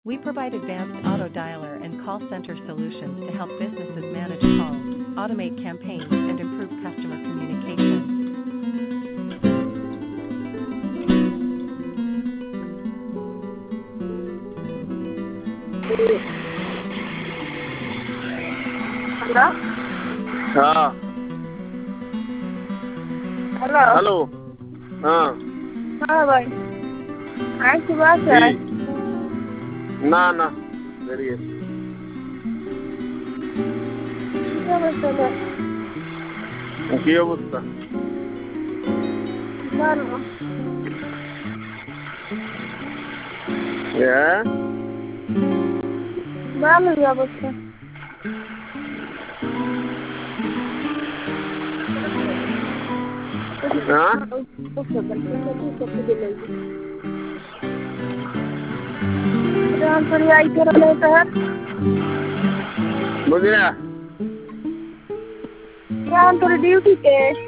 We provide advanced auto dialer and call center solutions to help businesses manage calls, automate campaigns, and improve customer communication. Hello हाँ hello hello हाँ हाँ भाई आज की बात है जी ना ना मेरी है क्या बच्चा কি অবস্থা ভালো হ্যাঁ ভালোই অবস্থা হ্যাঁ जानकारी आई कर लेता है বুঝলা जानकारी ड्यूटी पे